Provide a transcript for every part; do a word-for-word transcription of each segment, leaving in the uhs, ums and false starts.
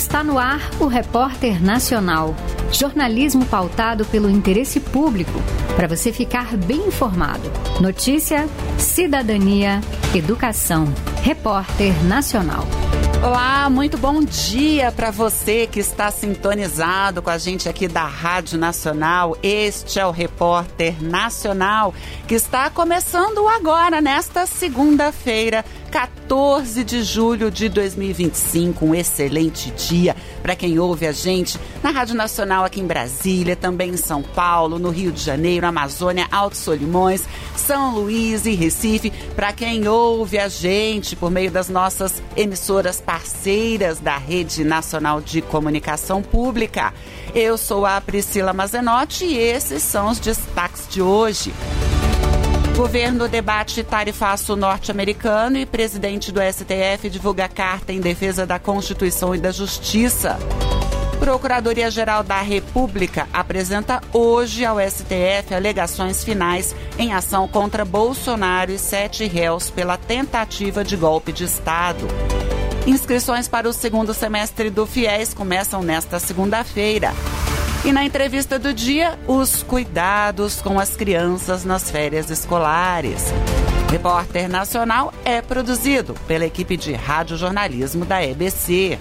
Está no ar o Repórter Nacional. Jornalismo pautado pelo interesse público, para você ficar bem informado. Notícia, cidadania, educação. Repórter Nacional. Olá, muito bom dia para você que está sintonizado com a gente aqui da Rádio Nacional. Este é o Repórter Nacional, que está começando agora, nesta segunda-feira, quatorze de julho de dois mil e vinte e cinco. Um excelente dia para quem ouve a gente na Rádio Nacional aqui em Brasília, também em São Paulo, no Rio de Janeiro, Amazônia, Altos Solimões, São Luís e Recife. Para quem ouve a gente por meio das nossas emissoras parceiras da Rede Nacional de Comunicação Pública. Eu sou a Priscila Mazenotti e esses são os destaques de hoje. Governo debate tarifaço norte-americano e presidente do S T F divulga carta em defesa da Constituição e da Justiça. Procuradoria-Geral da República apresenta hoje ao S T F alegações finais em ação contra Bolsonaro e sete réus pela tentativa de golpe de Estado. Inscrições para o segundo semestre do FIES começam nesta segunda-feira. E na entrevista do dia, os cuidados com as crianças nas férias escolares. O Repórter Nacional é produzido pela equipe de radiojornalismo da E B C.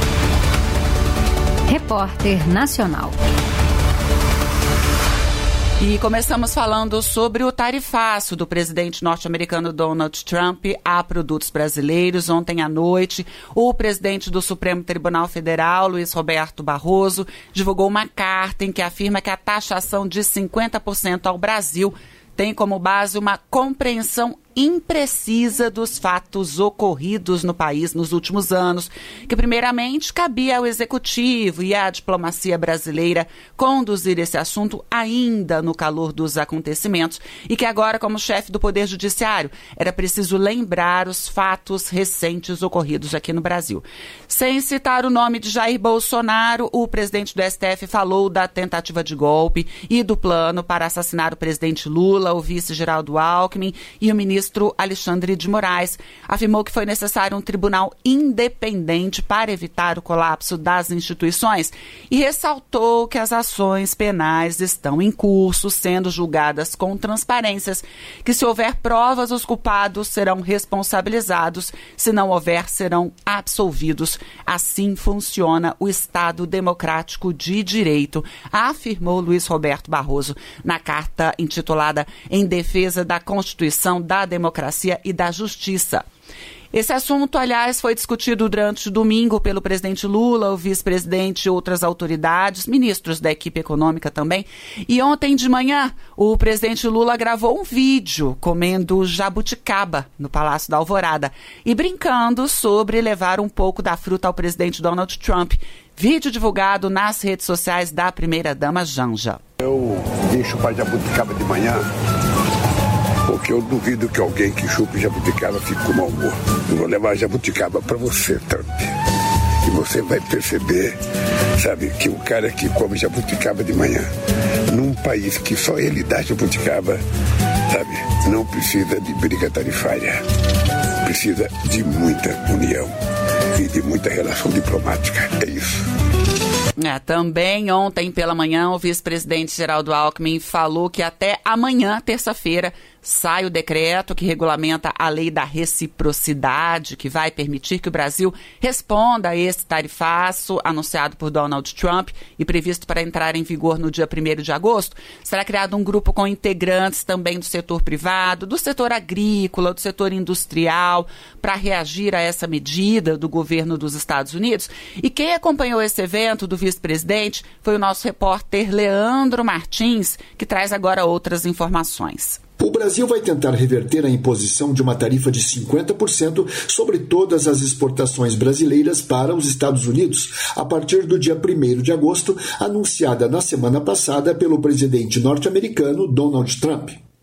Repórter Nacional. E começamos falando sobre o tarifaço do presidente norte-americano Donald Trump a produtos brasileiros. Ontem à noite, o presidente do Supremo Tribunal Federal, Luiz Roberto Barroso, divulgou uma carta em que afirma que a taxação de cinquenta por cento ao Brasil tem como base uma compreensão imprecisa dos fatos ocorridos no país nos últimos anos, que primeiramente cabia ao Executivo e à diplomacia brasileira conduzir esse assunto ainda no calor dos acontecimentos e que agora, como chefe do Poder Judiciário, era preciso lembrar os fatos recentes ocorridos aqui no Brasil. Sem citar o nome de Jair Bolsonaro, o presidente do S T F falou da tentativa de golpe e do plano para assassinar o presidente Lula, o vice Geraldo Alckmin e o ministro ministro Alexandre de Moraes afirmou que foi necessário um tribunal independente para evitar o colapso das instituições e ressaltou que as ações penais estão em curso, sendo julgadas com transparências, que se houver provas, os culpados serão responsabilizados, se não houver, serão absolvidos. Assim funciona o Estado Democrático de Direito, afirmou Luiz Roberto Barroso na carta intitulada Em Defesa da Constituição, da Democracia e da Justiça. Esse assunto, aliás, foi discutido durante o domingo pelo presidente Lula, o vice-presidente e outras autoridades, ministros da equipe econômica também. E ontem de manhã, o presidente Lula gravou um vídeo comendo jabuticaba no Palácio da Alvorada e brincando sobre levar um pouco da fruta ao presidente Donald Trump. Vídeo divulgado nas redes sociais da primeira-dama Janja. Eu deixo para jabuticaba de manhã, porque eu duvido que alguém que chupe jabuticaba fique com mau humor. Eu vou levar jabuticaba para você, Trump. E você vai perceber, sabe, que o cara que come jabuticaba de manhã, num país que só ele dá jabuticaba, sabe, não precisa de briga tarifária. Precisa de muita união e de muita relação diplomática. É isso. É, também ontem pela manhã o vice-presidente Geraldo Alckmin falou que até amanhã, terça-feira, sai o decreto que regulamenta a lei da reciprocidade, que vai permitir que o Brasil responda a esse tarifaço anunciado por Donald Trump e previsto para entrar em vigor no dia primeiro de agosto. Será criado um grupo com integrantes também do setor privado, do setor agrícola, do setor industrial, para reagir a essa medida do governo dos Estados Unidos. E quem acompanhou esse evento do vice-presidente foi o nosso repórter Leandro Martins, que traz agora outras informações. O Brasil vai tentar reverter a imposição de uma tarifa de cinquenta por cento sobre todas as exportações brasileiras para os Estados Unidos, a partir do dia primeiro de agosto, anunciada na semana passada pelo presidente norte-americano Donald Trump.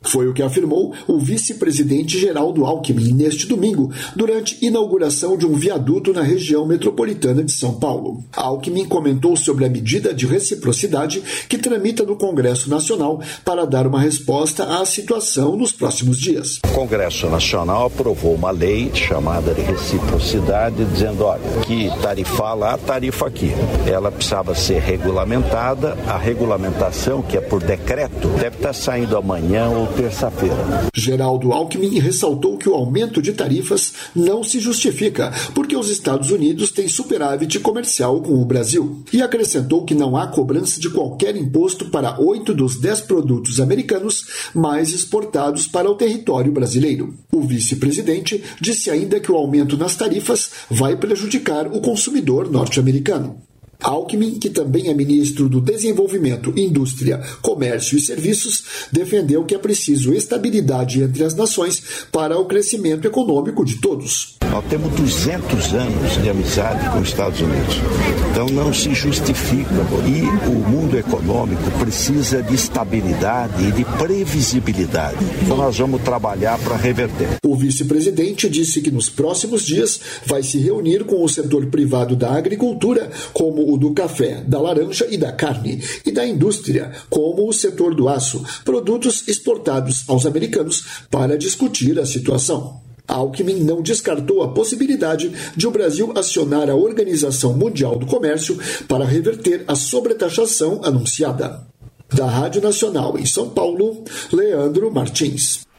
Foi o que afirmou o vice-presidente Geraldo Alckmin neste domingo, durante inauguração de um viaduto na região metropolitana de São Paulo. Alckmin comentou sobre a medida de reciprocidade que tramita no Congresso Nacional para dar uma resposta à situação nos próximos dias. O Congresso Nacional aprovou uma lei chamada de reciprocidade, dizendo, olha, que tarifa lá, tarifa aqui. Ela precisava ser regulamentada, a regulamentação, que é por decreto, deve estar saindo amanhã ou terça-feira. Geraldo Alckmin ressaltou que o aumento de tarifas não se justifica, porque os Estados Unidos têm superávit comercial com o Brasil. E acrescentou que não há cobrança de qualquer imposto para oito dos dez produtos americanos mais exportados para o território brasileiro. O vice-presidente disse ainda que o aumento nas tarifas vai prejudicar o consumidor norte-americano. Alckmin, que também é ministro do Desenvolvimento, Indústria, Comércio e Serviços, defendeu que é preciso estabilidade entre as nações para o crescimento econômico de todos. Nós temos duzentos anos de amizade com os Estados Unidos, então não se justifica. E o mundo econômico precisa de estabilidade e de previsibilidade. Então nós vamos trabalhar para reverter. O vice-presidente disse que nos próximos dias vai se reunir com o setor privado da agricultura, como o do café, da laranja e da carne, e da indústria, como o setor do aço, produtos exportados aos americanos, para discutir a situação. Alckmin não descartou a possibilidade de o Brasil acionar a Organização Mundial do Comércio para reverter a sobretaxação anunciada. Da Rádio Nacional em São Paulo, Leandro Martins.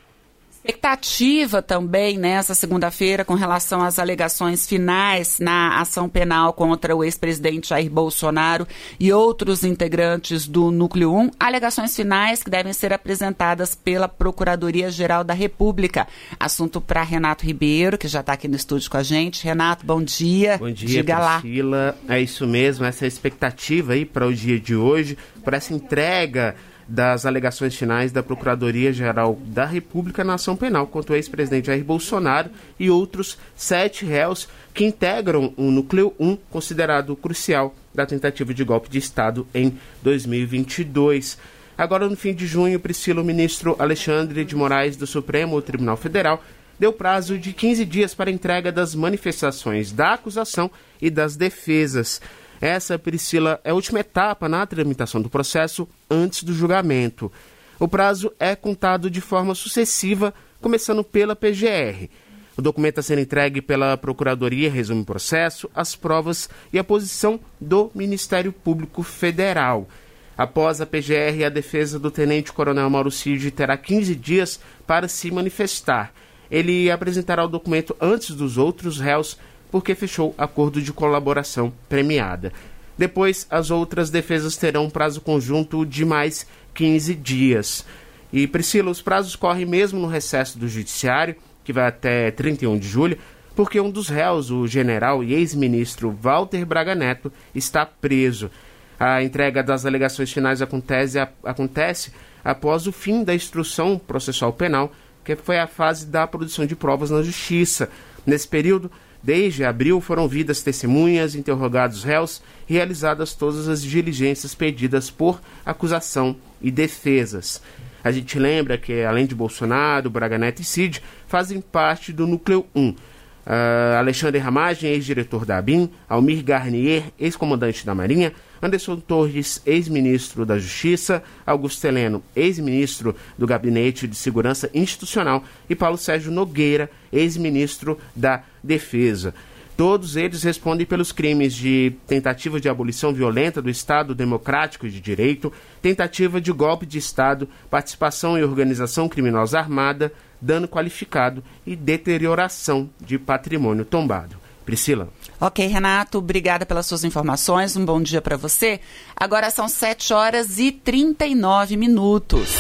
Expectativa também nessa segunda-feira com relação às alegações finais na ação penal contra o ex-presidente Jair Bolsonaro e outros integrantes do Núcleo um, alegações finais que devem ser apresentadas pela Procuradoria-Geral da República. Assunto para Renato Ribeiro, que já está aqui no estúdio com a gente. Renato, bom dia. Bom dia, Diga Priscila. Lá. É isso mesmo, essa é a expectativa aí para o dia de hoje, para essa entrega das alegações finais da Procuradoria-Geral da República na ação penal contra o ex-presidente Jair Bolsonaro e outros sete réus que integram o Núcleo um, considerado crucial da tentativa de golpe de Estado em dois mil e vinte e dois. Agora, no fim de junho, Priscila, o ministro Alexandre de Moraes do Supremo Tribunal Federal deu prazo de quinze dias para a entrega das manifestações da acusação e das defesas. Essa, Priscila, é a última etapa na tramitação do processo antes do julgamento. O prazo é contado de forma sucessiva, começando pela P G R. O documento a ser entregue pela Procuradoria resume o processo, as provas e a posição do Ministério Público Federal. Após a P G R, a defesa do tenente-coronel Mauro Cid terá quinze dias para se manifestar. Ele apresentará o documento antes dos outros réus, porque fechou acordo de colaboração premiada. Depois, as outras defesas terão um prazo conjunto de mais quinze dias. E, Priscila, os prazos correm mesmo no recesso do Judiciário, que vai até trinta e um de julho, porque um dos réus, o general e ex-ministro Walter Braga Neto, está preso. A entrega das alegações finais acontece, acontece após o fim da instrução processual penal, que foi a fase da produção de provas na Justiça. Nesse período, desde abril, foram ouvidas testemunhas, interrogados réus e realizadas todas as diligências pedidas por acusação e defesas. A gente lembra que, além de Bolsonaro, Braga Neto e Cid, fazem parte do Núcleo um. Uh, Alexandre Ramagem, ex-diretor da ABIN, Almir Garnier, ex-comandante da Marinha, Anderson Torres, ex-ministro da Justiça, Augusto Heleno, ex-ministro do Gabinete de Segurança Institucional e Paulo Sérgio Nogueira, ex-ministro da Defesa. Todos eles respondem pelos crimes de tentativa de abolição violenta do Estado Democrático e de Direito, tentativa de golpe de Estado, participação em organização criminosa armada, dano qualificado e deterioração de patrimônio tombado. Priscila. Ok, Renato, obrigada pelas suas informações, um bom dia para você. Agora são sete horas e trinta e nove minutos.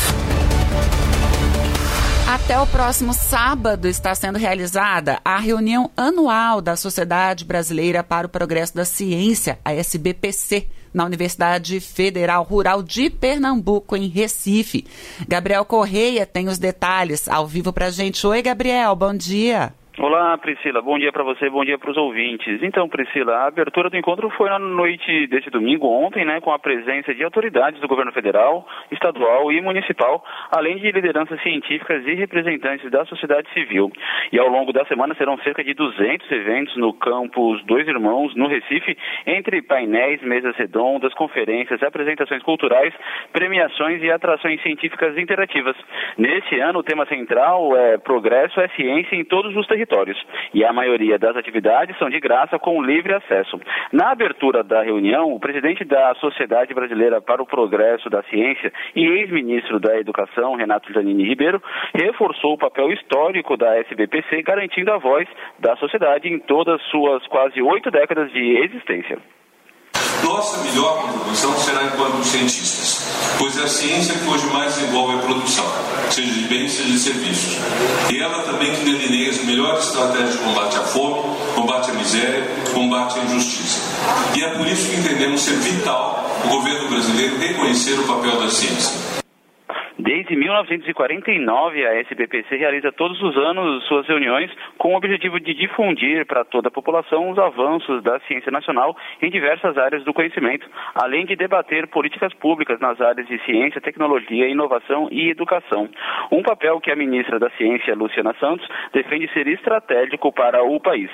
Até o próximo sábado está sendo realizada a reunião anual da Sociedade Brasileira para o Progresso da Ciência, a S B P C, na Universidade Federal Rural de Pernambuco, em Recife. Gabriel Correia tem os detalhes ao vivo para a gente. Oi, Gabriel, bom dia. Olá, Priscila. Bom dia para você, bom dia para os ouvintes. Então, Priscila, a abertura do encontro foi na noite desse domingo, ontem, né, com a presença de autoridades do governo federal, estadual e municipal, além de lideranças científicas e representantes da sociedade civil. E ao longo da semana serão cerca de duzentos eventos no campus Dois Irmãos, no Recife, entre painéis, mesas redondas, conferências, apresentações culturais, premiações e atrações científicas interativas. Neste ano, o tema central é Progresso é Ciência em todos os territórios. E a maioria das atividades são de graça com livre acesso. Na abertura da reunião, o presidente da Sociedade Brasileira para o Progresso da Ciência e ex-ministro da Educação, Renato Zanini Ribeiro, reforçou o papel histórico da S B P C, garantindo a voz da sociedade em todas suas quase oito décadas de existência. Nossa melhor contribuição será enquanto cientistas, pois é a ciência que hoje mais desenvolve a produção, seja de bens, seja de serviços. E ela também que delineia as melhores estratégias de combate à fome, combate à miséria, combate à injustiça. E é por isso que entendemos ser vital o governo brasileiro reconhecer o papel da ciência. Desde mil novecentos e quarenta e nove, a S B P C realiza todos os anos suas reuniões com o objetivo de difundir para toda a população os avanços da ciência nacional em diversas áreas do conhecimento, além de debater políticas públicas nas áreas de ciência, tecnologia, inovação e educação. Um papel que a ministra da Ciência, Luciana Santos, defende ser estratégico para o país.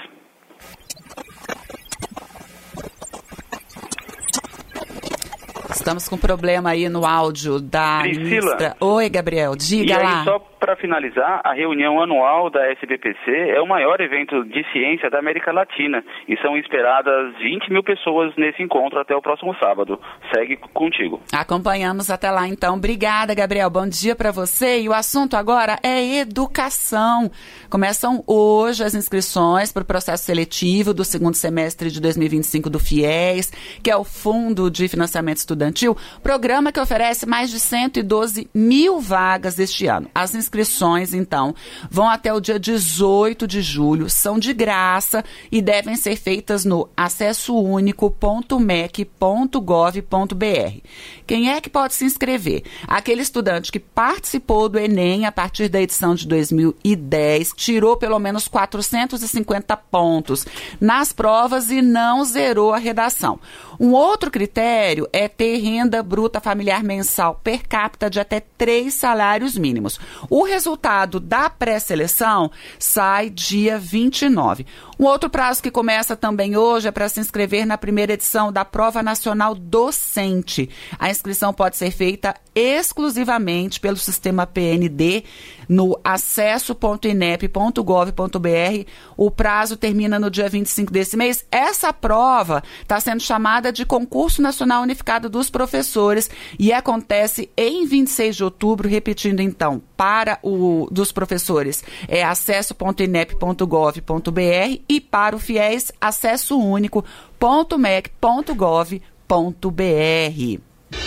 Estamos com problema aí no áudio da Priscila. ministra. Oi, Gabriel, diga e lá. Aí, só para finalizar, a reunião anual da S B P C é o maior evento de ciência da América Latina e são esperadas vinte mil pessoas nesse encontro até o próximo sábado. Segue contigo. Acompanhamos até lá, então. Obrigada, Gabriel. Bom dia para você. E o assunto agora é educação. Começam hoje as inscrições para o processo seletivo do segundo semestre de dois mil e vinte e cinco do FIES, que é o Fundo de Financiamento Estudantil, programa que oferece mais de cento e doze mil vagas este ano. As inscrições, então, vão até o dia dezoito de julho, são de graça e devem ser feitas no acesso único ponto m e c ponto gov ponto b r. Quem é que pode se inscrever? Aquele estudante que participou do Enem a partir da edição de dois mil e dez, tirou pelo menos quatrocentos e cinquenta pontos nas provas e não zerou a redação. Um outro critério é ter renda bruta familiar mensal per capita de até três salários mínimos. O resultado da pré-seleção sai dia vinte e nove. Um outro prazo que começa também hoje é para se inscrever na primeira edição da Prova Nacional Docente. A inscrição pode ser feita exclusivamente pelo sistema P N D no acesso ponto inep ponto gov ponto b r. O prazo termina no dia vinte e cinco desse mês. Essa prova está sendo chamada de Concurso Nacional Unificado dos Professores e acontece em vinte e seis de outubro, repetindo então, para o dos professores é acesso ponto inep ponto gov ponto b r e para o FIES acesso único ponto m e c ponto gov ponto b r.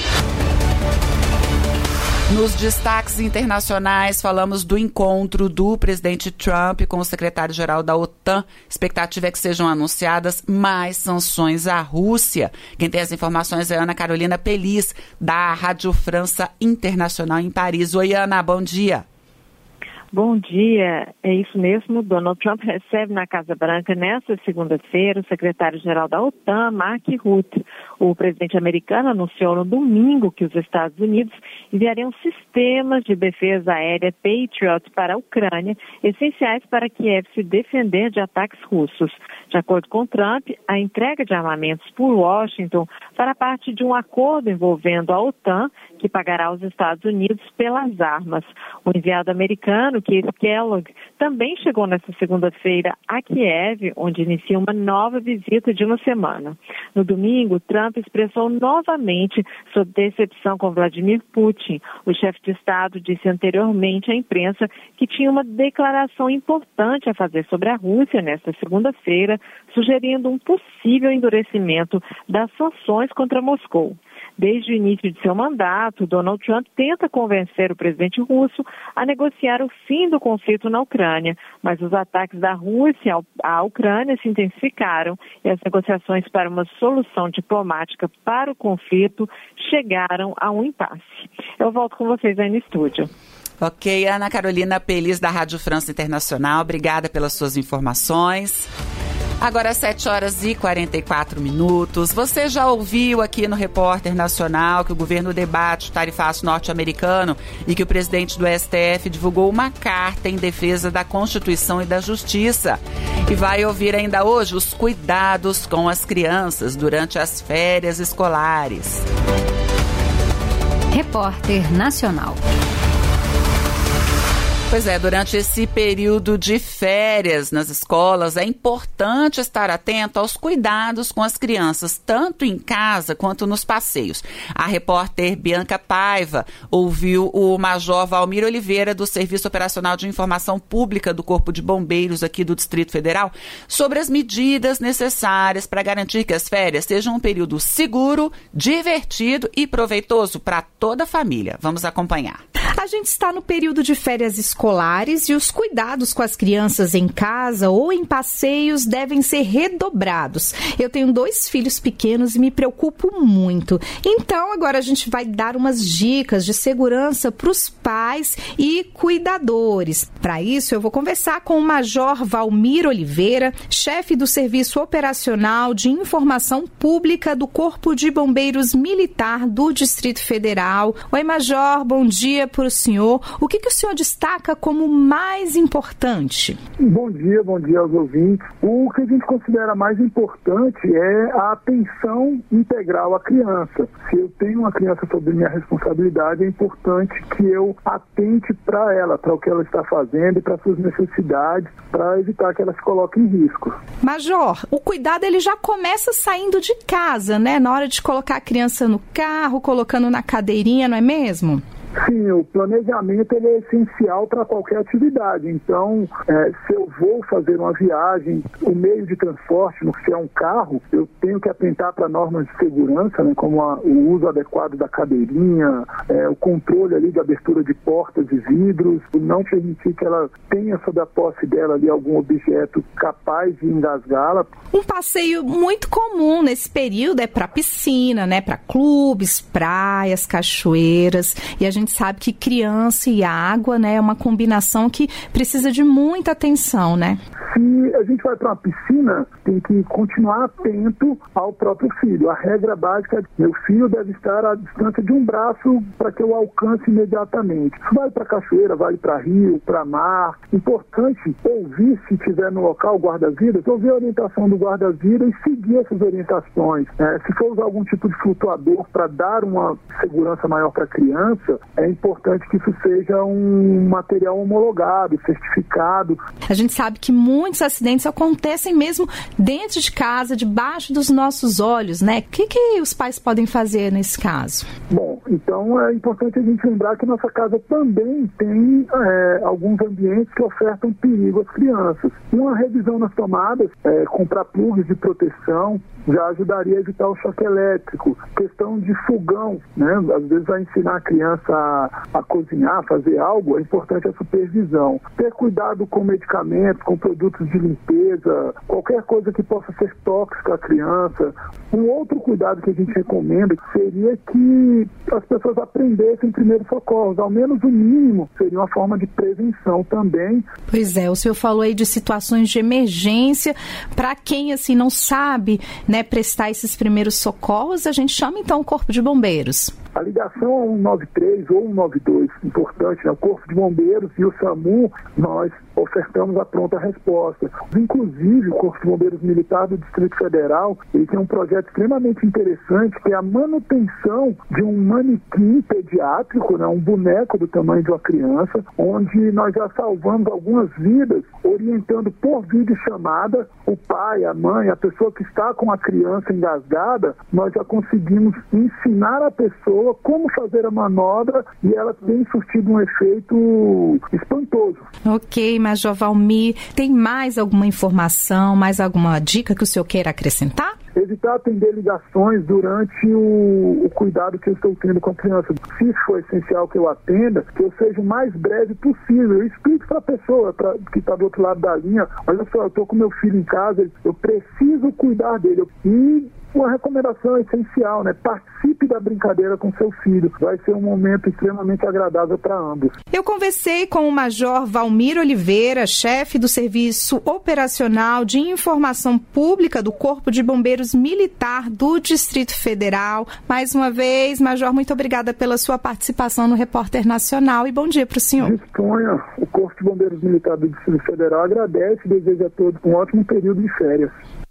Nos destaques internacionais, falamos do encontro do presidente Trump com o secretário-geral da OTAN. Expectativa é que sejam anunciadas mais sanções à Rússia. Quem tem as informações é Ana Carolina Pelis, da Rádio França Internacional em Paris. Oi, Ana, bom dia. Bom dia, é isso mesmo. Donald Trump recebe na Casa Branca nesta segunda-feira o secretário-geral da OTAN, Mark Rutte. O presidente americano anunciou no domingo que os Estados Unidos enviariam sistemas de defesa aérea Patriot para a Ucrânia, essenciais para Kiev se defender de ataques russos. De acordo com Trump, a entrega de armamentos por Washington fará parte de um acordo envolvendo a OTAN, que pagará aos Estados Unidos pelas armas. O enviado americano, Keith Kellogg, também chegou nesta segunda-feira a Kiev, onde inicia uma nova visita de uma semana. No domingo, Trump expressou novamente sua decepção com Vladimir Putin. O chefe de Estado disse anteriormente à imprensa que tinha uma declaração importante a fazer sobre a Rússia nesta segunda-feira, sugerindo um possível endurecimento das sanções contra Moscou. Desde o início de seu mandato, Donald Trump tenta convencer o presidente russo a negociar o fim do conflito na Ucrânia, mas os ataques da Rússia à Ucrânia se intensificaram e as negociações para uma solução diplomática para o conflito chegaram a um impasse. Eu volto com vocês aí no estúdio. Ok, Ana Carolina Pelis, da Rádio França Internacional, obrigada pelas suas informações. Agora sete horas e quarenta e quatro minutos. Você já ouviu aqui no Repórter Nacional que o governo debate o tarifaço norte-americano e que o presidente do S T F divulgou uma carta em defesa da Constituição e da Justiça. E vai ouvir ainda hoje os cuidados com as crianças durante as férias escolares. Repórter Nacional. Pois é, durante esse período de férias nas escolas, é importante estar atento aos cuidados com as crianças, tanto em casa quanto nos passeios. A repórter Bianca Paiva ouviu o Major Valmir Oliveira, do Serviço Operacional de Informação Pública do Corpo de Bombeiros aqui do Distrito Federal, sobre as medidas necessárias para garantir que as férias sejam um período seguro, divertido e proveitoso para toda a família. Vamos acompanhar. A gente está no período de férias escolares e os cuidados com as crianças em casa ou em passeios devem ser redobrados. Eu tenho dois filhos pequenos e me preocupo muito. Então, agora a gente vai dar umas dicas de segurança para os pais e cuidadores. Para isso, eu vou conversar com o Major Valmir Oliveira, chefe do Serviço Operacional de Informação Pública do Corpo de Bombeiros Militar do Distrito Federal. Oi, Major, bom dia para o senhor. O que, que o senhor destaca como mais importante? Bom dia, bom dia aos ouvintes. O que a gente considera mais importante é a atenção integral à criança. Se eu tenho uma criança sob minha responsabilidade, é importante que eu atente para ela, para o que ela está fazendo e para suas necessidades, para evitar que ela se coloque em risco. Major, o cuidado ele já começa saindo de casa, né? Na hora de colocar a criança no carro, colocando na cadeirinha, não é mesmo? Sim, o planejamento ele é essencial para qualquer atividade. Então, é, se eu vou fazer uma viagem, o meio de transporte, se é um carro, eu tenho que atentar para normas de segurança, né, como a, o uso adequado da cadeirinha, é, o controle ali da abertura de portas e vidros, não permitir que ela tenha sob a posse dela ali algum objeto capaz de engasgá-la. Um passeio muito comum nesse período é para piscina, né, para clubes, praias, cachoeiras, e a gente sabe que criança e água, né, é uma combinação que precisa de muita atenção, né? Se a gente vai para uma piscina, tem que continuar atento ao próprio filho. A regra básica é que meu filho deve estar à distância de um braço para que eu alcance imediatamente. Isso vale para cachoeira, vale para rio, para mar. Importante ouvir, se estiver no local, o guarda-vidas, ouvir a orientação do guarda-vidas e seguir essas orientações. É, se for usar algum tipo de flutuador para dar uma segurança maior para a criança, é importante que isso seja um material homologado, certificado. A gente sabe que muitos acidentes acontecem mesmo dentro de casa, debaixo dos nossos olhos, né? O que, que os pais podem fazer nesse caso? Bom, então é importante a gente lembrar que nossa casa também tem é, alguns ambientes que ofertam perigo às crianças. Uma revisão nas tomadas, é, comprar plugs de proteção, já ajudaria a evitar o choque elétrico. Questão de fogão, né? Às vezes vai ensinar a criança a, a cozinhar, a fazer algo, é importante a supervisão. Ter cuidado com medicamentos, com produtos de limpeza, qualquer coisa que possa ser tóxica à criança. Um outro cuidado que a gente recomenda seria que as pessoas aprendessem primeiros socorros, ao menos o mínimo, seria uma forma de prevenção também. Pois é, o senhor falou aí de situações de emergência. Para quem assim não sabe, né, prestar esses primeiros socorros, a gente chama então o Corpo de Bombeiros. A ligação ao um nove três ou um nove dois, importante, né? O Corpo de Bombeiros e o SAMU, nós ofertamos a pronta resposta. Inclusive, o Corpo de Bombeiros Militar do Distrito Federal, ele tem um projeto extremamente interessante, que é a manutenção de um manequim pediátrico, né? Um boneco do tamanho de uma criança, onde nós já salvamos algumas vidas, orientando por videochamada o pai, a mãe, a pessoa que está com a criança engasgada, nós já conseguimos ensinar a pessoa como fazer a manobra e ela tem surtido um efeito espantoso. Ok, Major Valmir, tem mais alguma informação, mais alguma dica que o senhor queira acrescentar? Evitar atender ligações durante o, o cuidado que eu estou tendo com a criança. Se for essencial que eu atenda, que eu seja o mais breve possível. Eu explico para a pessoa pra, que está do outro lado da linha, olha só, eu estou com meu filho em casa, eu preciso cuidar dele. E uma recomendação essencial, né? Participe da brincadeira com seu filho. Vai ser um momento extremamente agradável para ambos. Eu conversei com o Major Valmir Oliveira, chefe do Serviço Operacional de Informação Pública do Corpo de Bombeiros Militar do Distrito Federal. Mais uma vez, Major, muito obrigada pela sua participação no Repórter Nacional e bom dia para o senhor. Disponha. O Corpo de Bombeiros Militar do Distrito Federal agradece e deseja a todos um ótimo período de férias.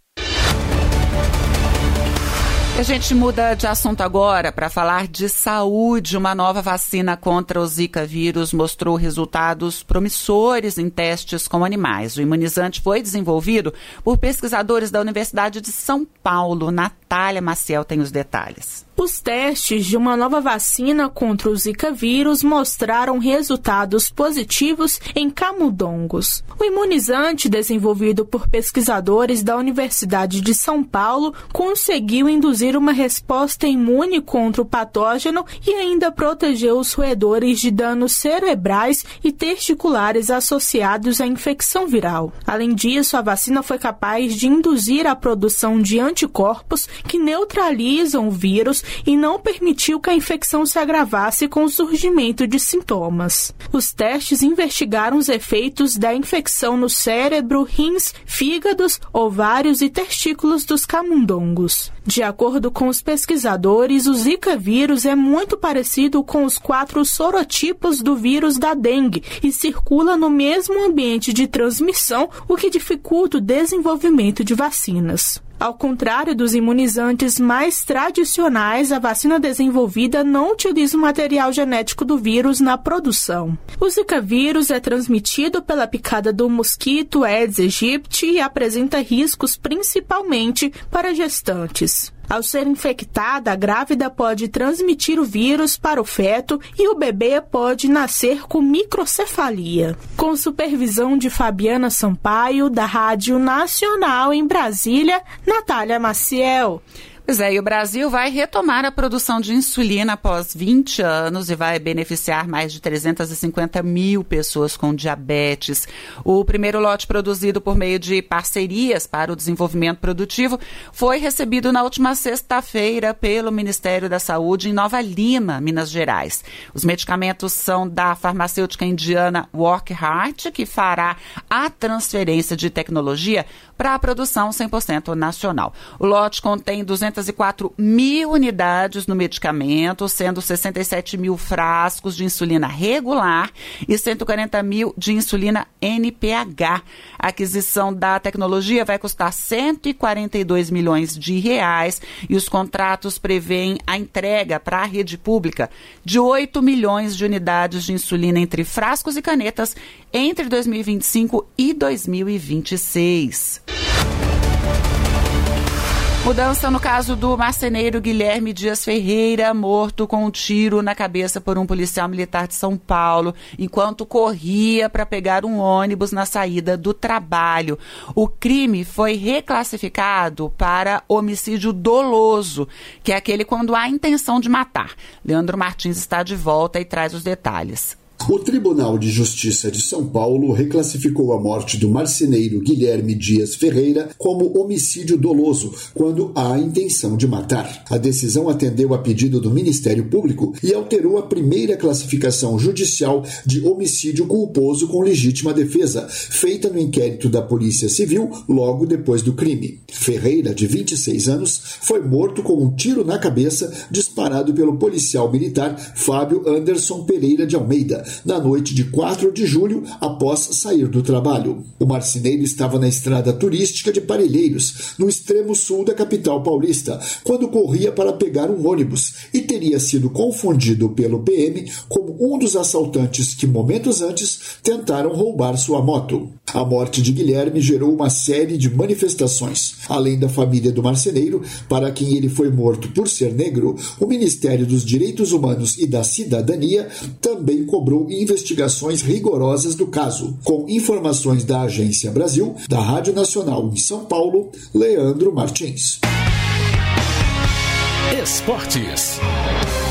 A gente muda de assunto agora para falar de saúde. Uma nova vacina contra o Zika vírus mostrou resultados promissores em testes com animais. O imunizante foi desenvolvido por pesquisadores da Universidade de São Paulo. Natália Maciel tem os detalhes. Os testes de uma nova vacina contra o Zika vírus mostraram resultados positivos em camundongos. O imunizante, desenvolvido por pesquisadores da Universidade de São Paulo, conseguiu induzir uma resposta imune contra o patógeno e ainda protegeu os roedores de danos cerebrais e testiculares associados à infecção viral. Além disso, a vacina foi capaz de induzir a produção de anticorpos que neutralizam o vírus e não permitiu que a infecção se agravasse com o surgimento de sintomas. Os testes investigaram os efeitos da infecção no cérebro, rins, fígados, ovários e testículos dos camundongos. De acordo com os pesquisadores, o Zika vírus é muito parecido com os quatro sorotipos do vírus da dengue e circula no mesmo ambiente de transmissão, o que dificulta o desenvolvimento de vacinas. Ao contrário dos imunizantes mais tradicionais, a vacina desenvolvida não utiliza o material genético do vírus na produção. O Zika vírus é transmitido pela picada do mosquito Aedes aegypti e apresenta riscos principalmente para gestantes. Ao ser infectada, a grávida pode transmitir o vírus para o feto e o bebê pode nascer com microcefalia. Com supervisão de Fabiana Sampaio, da Rádio Nacional em Brasília, Natália Maciel. Pois é, e o Brasil vai retomar a produção de insulina após vinte anos e vai beneficiar mais de trezentas e cinquenta mil pessoas com diabetes. O primeiro lote produzido por meio de parcerias para o desenvolvimento produtivo foi recebido na última sexta-feira pelo Ministério da Saúde em Nova Lima, Minas Gerais. Os medicamentos são da farmacêutica indiana Wockhardt, que fará a transferência de tecnologia para a produção cem por cento nacional. O lote contém duzentas e quatro mil unidades no medicamento, sendo sessenta e sete mil frascos de insulina regular e cento e quarenta mil de insulina N P H. A aquisição da tecnologia vai custar cento e quarenta e dois milhões de reais e os contratos prevêem a entrega para a rede pública de oito milhões de unidades de insulina entre frascos e canetas entre dois mil e vinte e cinco e dois mil e vinte e seis. Mudança no caso do marceneiro Guilherme Dias Ferreira, morto com um tiro na cabeça por um policial militar de São Paulo, enquanto corria para pegar um ônibus na saída do trabalho. O crime foi reclassificado para homicídio doloso, que é aquele quando há intenção de matar. Leandro Martins está de volta e traz os detalhes. O Tribunal de Justiça de São Paulo reclassificou a morte do marceneiro Guilherme Dias Ferreira como homicídio doloso, quando há intenção de matar. A decisão atendeu a pedido do Ministério Público e alterou a primeira classificação judicial de homicídio culposo com legítima defesa, feita no inquérito da Polícia Civil logo depois do crime. Ferreira, de vinte e seis anos, foi morto com um tiro na cabeça disparado pelo policial militar Fábio Anderson Pereira de Almeida, na noite de quatro de julho, após sair do trabalho. O marceneiro estava na estrada turística de Parelheiros, no extremo sul da capital paulista, quando corria para pegar um ônibus e teria sido confundido pelo P M como um dos assaltantes que momentos antes tentaram roubar sua moto. A morte de Guilherme gerou uma série de manifestações. Além da família do marceneiro, para quem ele foi morto por ser negro, o Ministério dos Direitos Humanos e da Cidadania também cobrou investigações rigorosas do caso. Com informações da Agência Brasil, da Rádio Nacional em São Paulo, Leandro Martins. Esportes.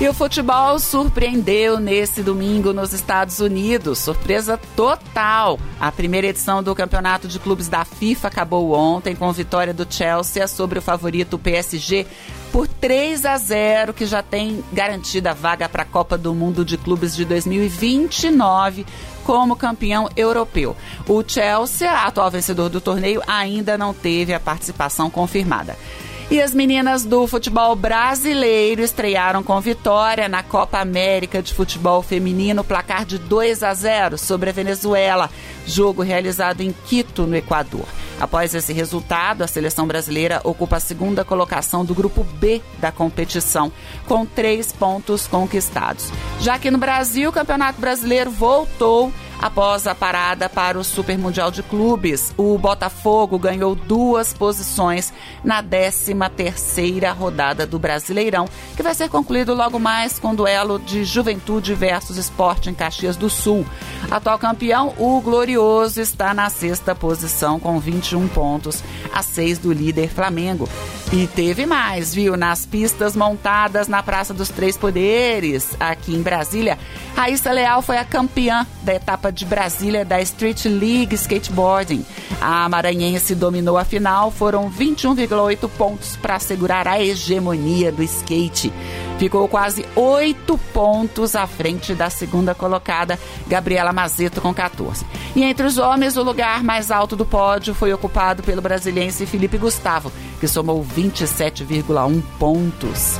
E o futebol surpreendeu nesse domingo nos Estados Unidos. Surpresa total. A primeira edição do Campeonato de Clubes da FIFA acabou ontem com vitória do Chelsea sobre o favorito P S G por três a zero, que já tem garantida a vaga para a Copa do Mundo de Clubes de dois mil e vinte e nove como campeão europeu. O Chelsea, atual vencedor do torneio, ainda não teve a participação confirmada. E as meninas do futebol brasileiro estrearam com vitória na Copa América de Futebol Feminino, placar de dois a zero sobre a Venezuela, jogo realizado em Quito, no Equador. Após esse resultado, a seleção brasileira ocupa a segunda colocação do grupo B da competição, com três pontos conquistados. Já que no Brasil, o Campeonato Brasileiro voltou após a parada para o Super Mundial de Clubes. O Botafogo ganhou duas posições na décima terceira rodada do Brasileirão, que vai ser concluído logo mais com o duelo de Juventude versus Sport em Caxias do Sul. Atual campeão, o Glorioso, está na sexta posição com vinte e um pontos, a seis do líder Flamengo. E teve mais, viu? Nas pistas montadas na Praça dos Três Poderes, aqui em Brasília, Raíssa Leal foi a campeã da etapa de Brasília da Street League Skateboarding. A maranhense dominou a final, foram vinte e um vírgula oito pontos para assegurar a hegemonia do skate. Ficou quase oito pontos à frente da segunda colocada, Gabriela Mazeto, com quatorze. E entre os homens, o lugar mais alto do pódio foi ocupado pelo brasiliense Felipe Gustavo, que somou vinte e sete vírgula um pontos.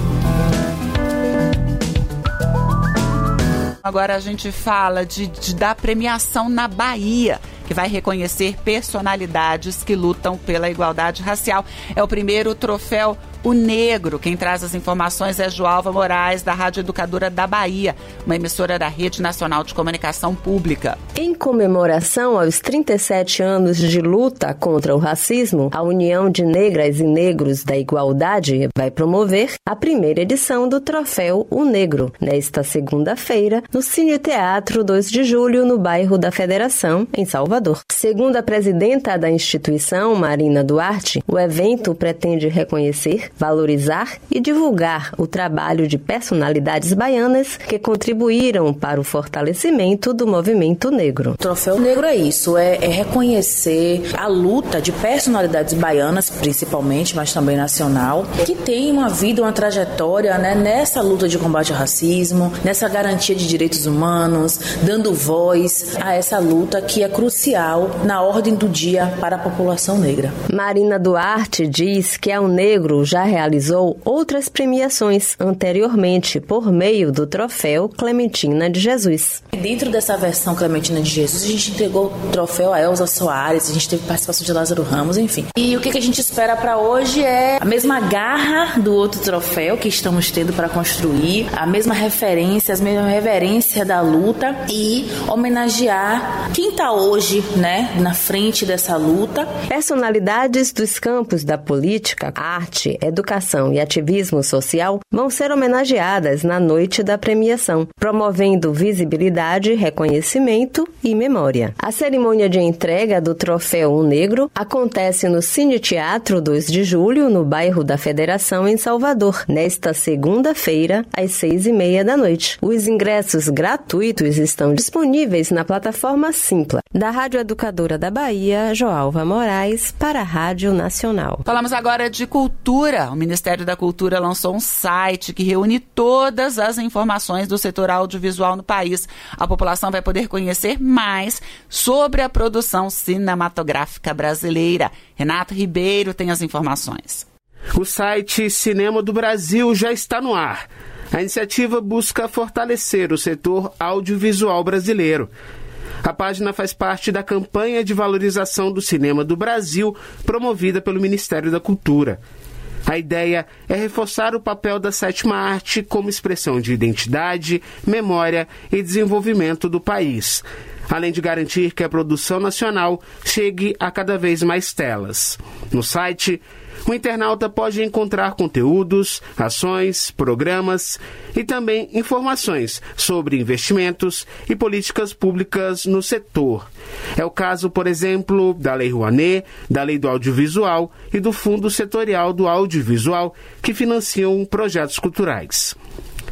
Agora a gente fala de, de, da premiação na Bahia, que vai reconhecer personalidades que lutam pela igualdade racial. É o primeiro troféu O Negro. Quem traz as informações é Joalva Moraes, da Rádio Educadora da Bahia, uma emissora da Rede Nacional de Comunicação Pública. Em comemoração aos trinta e sete anos de luta contra o racismo, a União de Negras e Negros da Igualdade vai promover a primeira edição do Troféu O Negro, nesta segunda-feira, no Cine Teatro dois de julho, no bairro da Federação, em Salvador. Segundo a presidenta da instituição, Marina Duarte, o evento pretende reconhecer, valorizar e divulgar o trabalho de personalidades baianas que contribuíram para o fortalecimento do movimento negro. O Troféu Negro é isso, é, é reconhecer a luta de personalidades baianas, principalmente, mas também nacional, que tem uma vida, uma trajetória, né, nessa luta de combate ao racismo, nessa garantia de direitos humanos, dando voz a essa luta que é crucial na ordem do dia para a população negra. Marina Duarte diz que a O Negro já realizou outras premiações anteriormente por meio do troféu Clementina de Jesus. Dentro dessa versão Clementina de Jesus, a gente entregou o troféu a Elza Soares, a gente teve participação de Lázaro Ramos, enfim. E o que a gente espera para hoje é a mesma garra do outro troféu que estamos tendo para construir, a mesma referência, a mesma reverência da luta e homenagear quem está hoje, né, na frente dessa luta. Personalidades dos campos da política, arte, educação e ativismo social vão ser homenageadas na noite da premiação, promovendo visibilidade, reconhecimento e memória. A cerimônia de entrega do Troféu O Negro acontece no Cine Teatro dois de julho, no bairro da Federação, em Salvador, nesta segunda-feira, às seis e meia da noite. Os ingressos gratuitos estão disponíveis na plataforma Simpla. Da Rádio Educadora da Bahia, Joalva Moraes, para a Rádio Nacional. Falamos agora de cultura. O Ministério da Cultura lançou um site que reúne todas as informações do setor audiovisual no país. A população vai poder conhecer mais sobre a produção cinematográfica brasileira. Renato Ribeiro tem as informações. O site Cinema do Brasil já está no ar. A iniciativa busca fortalecer o setor audiovisual brasileiro. A página faz parte da campanha de valorização do cinema do Brasil, promovida pelo Ministério da Cultura. A ideia é reforçar o papel da sétima arte como expressão de identidade, memória e desenvolvimento do país, além de garantir que a produção nacional chegue a cada vez mais telas. No site, o internauta pode encontrar conteúdos, ações, programas e também informações sobre investimentos e políticas públicas no setor. É o caso, por exemplo, da Lei Rouanet, da Lei do Audiovisual e do Fundo Setorial do Audiovisual, que financiam projetos culturais.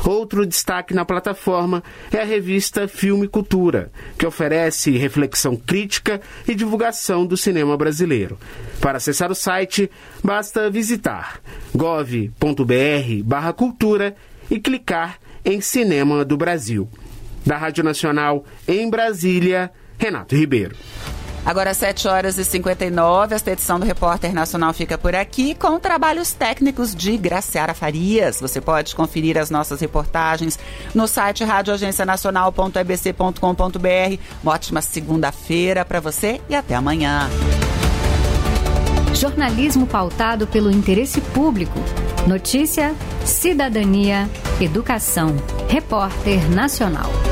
Outro destaque na plataforma é a revista Filme Cultura, que oferece reflexão crítica e divulgação do cinema brasileiro. Para acessar o site, basta visitar gov ponto br barra cultura e clicar em Cinema do Brasil. Da Rádio Nacional em Brasília, Renato Ribeiro. Agora sete horas e cinquenta e nove, esta edição do Repórter Nacional fica por aqui com trabalhos técnicos de Graciara Farias. Você pode conferir as nossas reportagens no site rádio agência nacional ponto e b c ponto com ponto b r. Uma ótima segunda-feira para você e até amanhã. Jornalismo pautado pelo interesse público. Notícia, cidadania, educação. Repórter Nacional.